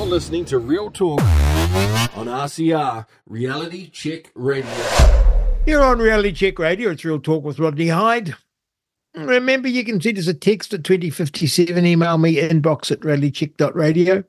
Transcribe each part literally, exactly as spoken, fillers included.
listening to Real Talk on R C R, Reality Check Radio. Here on Reality Check Radio, it's Real Talk with Rodney Hyde. Remember, you can send us a text at twenty fifty-seven, email me inbox at realitycheck dot radio.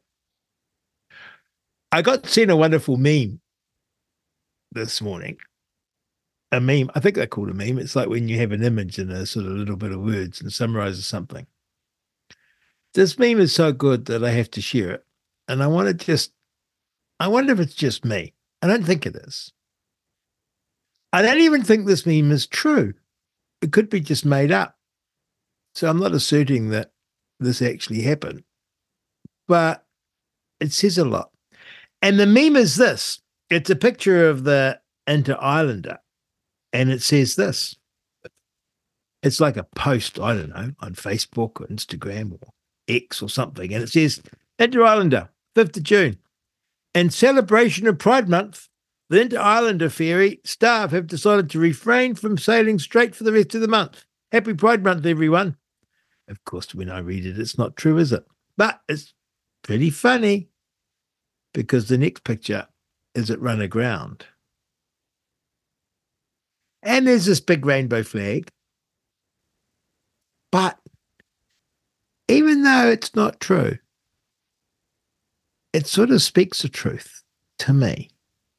I got sent a wonderful meme this morning. A meme, I think they're called a meme. It's like when you have an image and a sort of little bit of words and summarizes something. This meme is so good that I have to share it. And I want to just, I wonder if it's just me. I don't think it is. I don't even think this meme is true. It could be just made up. So I'm not asserting that this actually happened. But it says a lot. And the meme is this. It's a picture of the Inter-Islander. And it says this. It's like a post, I don't know, on Facebook or Instagram or X or something. And it says, Inter-Islander, fifth of June. In celebration of Pride Month, the Inter-Islander ferry staff have decided to refrain from sailing straight for the rest of the month. Happy Pride Month, everyone. Of course, when I read it, it's not true, is it? But it's pretty funny because the next picture is at run aground. And there's this big rainbow flag. But even though it's not true, it sort of speaks the truth to me.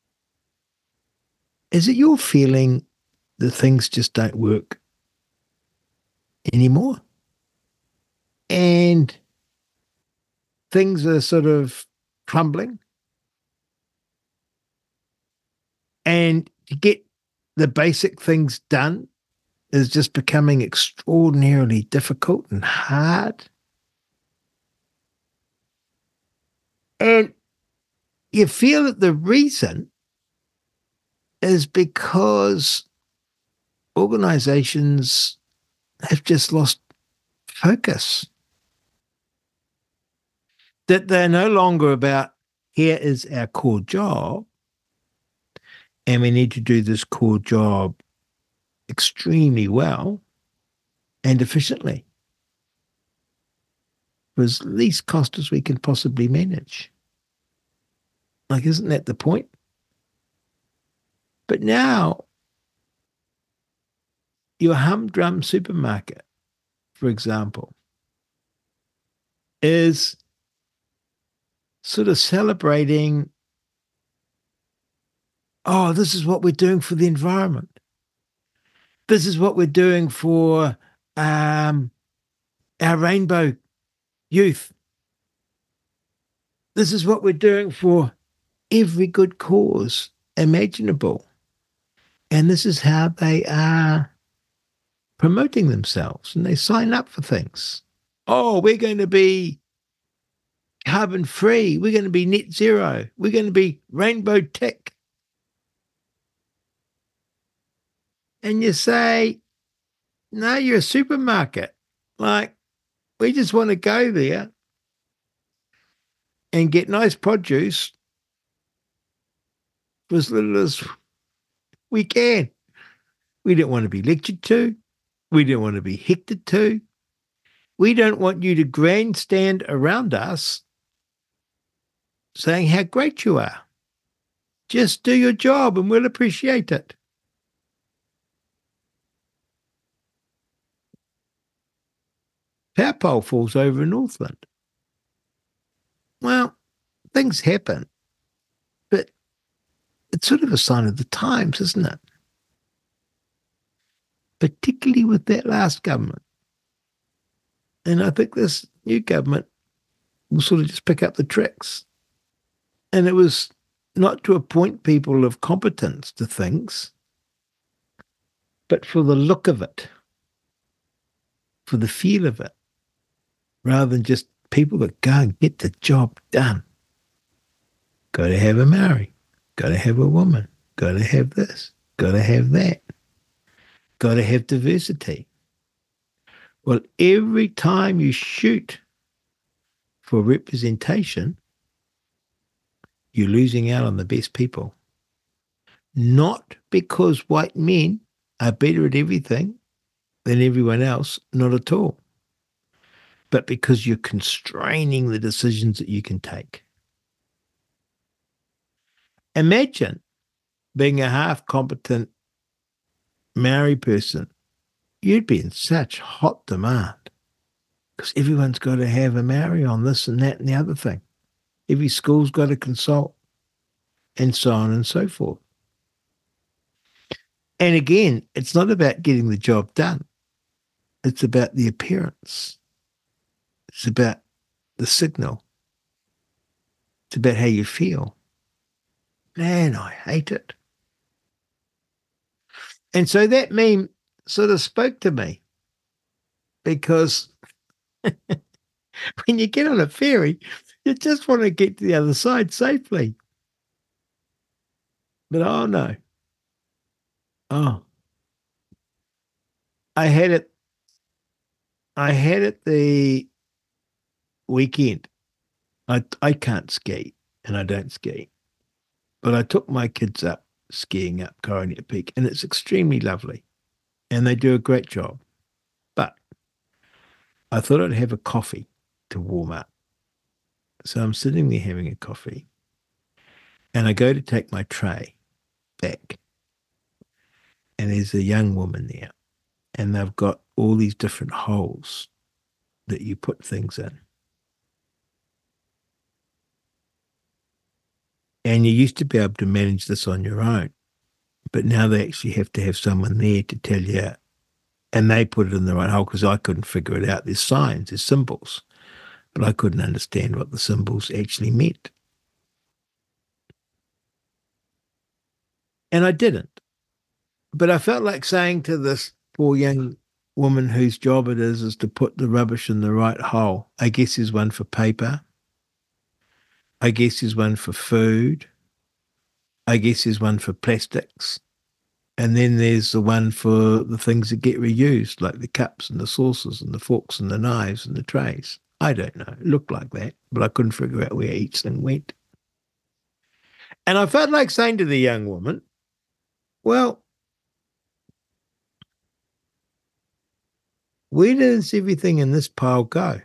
Is it your feeling that things just don't work anymore? And things are sort of crumbling? And to get the basic things done is just becoming extraordinarily difficult and hard? And you feel that the reason is because organizations have just lost focus. That they're no longer about, here is our core job, and we need to do this core job extremely well and efficiently for as least cost as we can possibly manage. Like, isn't that the point? But now, your humdrum supermarket, for example, is sort of celebrating, oh, this is what we're doing for the environment. This is what we're doing for um, our rainbow youth. This is what we're doing for every good cause imaginable. And this is how they are promoting themselves, and they sign up for things. Oh, we're going to be carbon free. We're going to be net zero. We're going to be rainbow tick. And you say, no, you're a supermarket. Like, we just want to go there and get nice produce for as little as we can. We don't want to be lectured to. We don't want to be hectored to. We don't want you to grandstand around us saying how great you are. Just do your job and we'll appreciate it. Power pole falls over in Northland. Well, things happen, but it's sort of a sign of the times, isn't it? Particularly with that last government. And I think this new government will sort of just pick up the tricks. And it was not to appoint people of competence to things, but for the look of it, for the feel of it, rather than just people that go and get the job done. Got to have a Maori, got to have a woman, got to have this, got to have that, got to have diversity. Well, every time you shoot for representation, you're losing out on the best people. Not because white men are better at everything than everyone else, not at all. But because you're constraining the decisions that you can take. Imagine being a half competent Maori person. You'd be in such hot demand because everyone's got to have a Maori on this and that and the other thing. Every school's got to consult and so on and so forth. And again, it's not about getting the job done. It's about the appearance. It's about the signal. It's about how you feel. Man, I hate it. And so that meme sort of spoke to me because when you get on a ferry, you just want to get to the other side safely. But oh no. Oh. I had it. I had it the weekend. I I can't ski and I don't ski. But I took my kids up skiing up Koronia Peak and it's extremely lovely. And they do a great job. But I thought I'd have a coffee to warm up. So I'm sitting there having a coffee and I go to take my tray back. And there's a young woman there and they've got all these different holes that you put things in. And you used to be able to manage this on your own, but now they actually have to have someone there to tell you, and they put it in the right hole because I couldn't figure it out. There's signs, there's symbols, but I couldn't understand what the symbols actually meant. And I didn't. But I felt like saying to this poor young woman whose job it is, is to put the rubbish in the right hole. I guess there's one for paper. I guess there's one for food. I guess there's one for plastics. And then there's the one for the things that get reused, like the cups and the saucers and the forks and the knives and the trays. I don't know. It looked like that, but I couldn't figure out where each thing went. And I felt like saying to the young woman, well, where does everything in this pile go?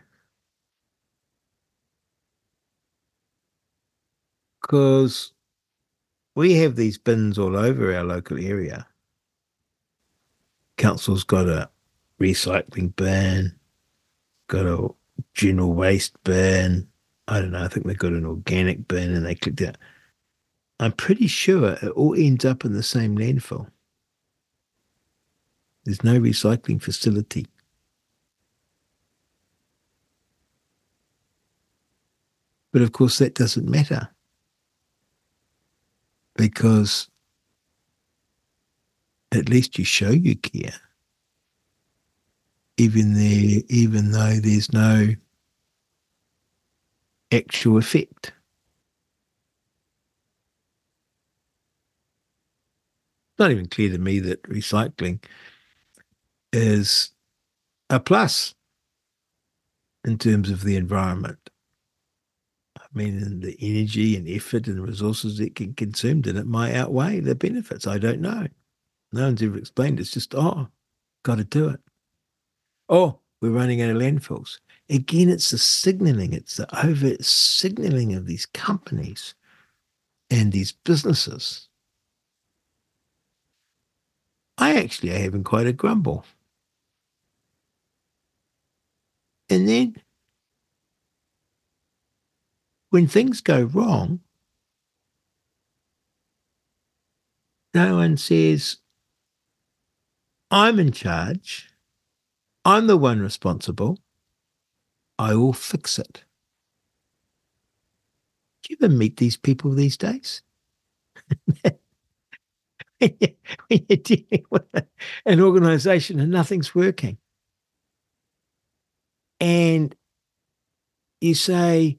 Because we have these bins all over our local area. Council's got a recycling bin, got a general waste bin. I don't know, I think they've got an organic bin and they clicked it. I'm pretty sure it all ends up in the same landfill. There's no recycling facility. But of course that doesn't matter because at least you show you care, even there, even though there's no actual effect. It's not even clear to me that recycling is a plus in terms of the environment. I mean, the energy and effort and resources it can consume, then it might outweigh the benefits. I don't know. No one's ever explained. It's just, oh, got to do it. Oh, we're running out of landfills. Again, it's the signaling. It's the over signaling of these companies and these businesses. I actually am having quite a grumble. And then when things go wrong, no one says, I'm in charge. I'm the one responsible. I will fix it. Do you ever meet these people these days? when you're dealing with an organisation and nothing's working. And you say,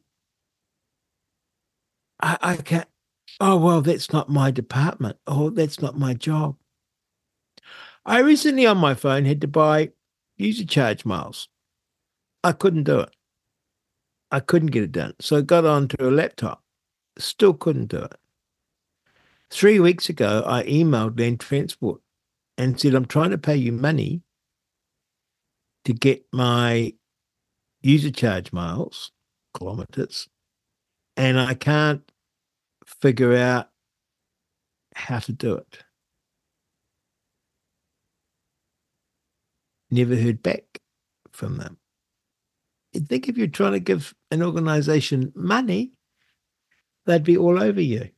I, I can't, oh, well, that's not my department. Oh, that's not my job. I recently on my phone had to buy user charge miles. I couldn't do it. I couldn't get it done. So I got onto a laptop. Still couldn't do it. Three weeks ago, I emailed Land Transport and said, I'm trying to pay you money to get my user charge miles, kilometres, and I can't figure out how to do it. Never heard back from them. You'd think if you're trying to give an organisation money, they'd be all over you.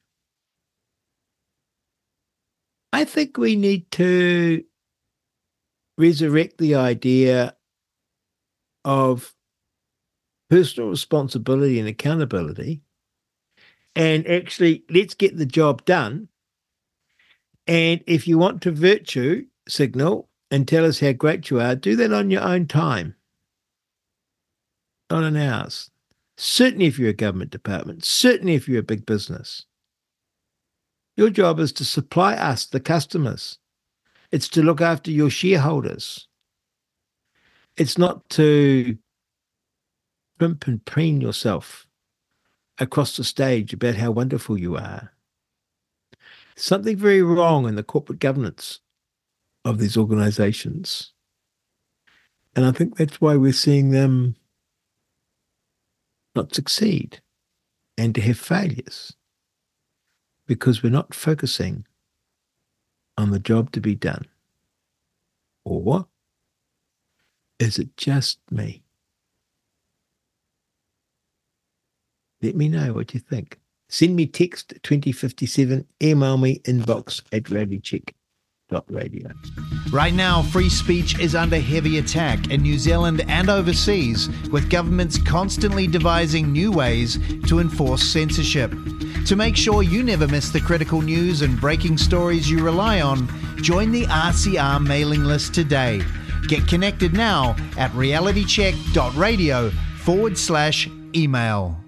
I think we need to resurrect the idea of personal responsibility and accountability, and actually let's get the job done. And if you want to virtue signal and tell us how great you are, do that on your own time, not on ours. Certainly if you're a government department, certainly if you're a big business. Your job is to supply us, the customers. It's to look after your shareholders. It's not to primp and preen yourself across the stage about how wonderful you are. Something very wrong in the corporate governance of these organisations. And I think that's why we're seeing them not succeed and to have failures, because we're not focusing on the job to be done. Or is it just me? Let me know what you think. Send me text twenty fifty-seven, email me inbox at rallycheck dot radio. Right now, free speech is under heavy attack in New Zealand and overseas, with governments constantly devising new ways to enforce censorship. To make sure you never miss the critical news and breaking stories you rely on, join the R C R mailing list today. Get connected now at realitycheck dot radio forward slash email.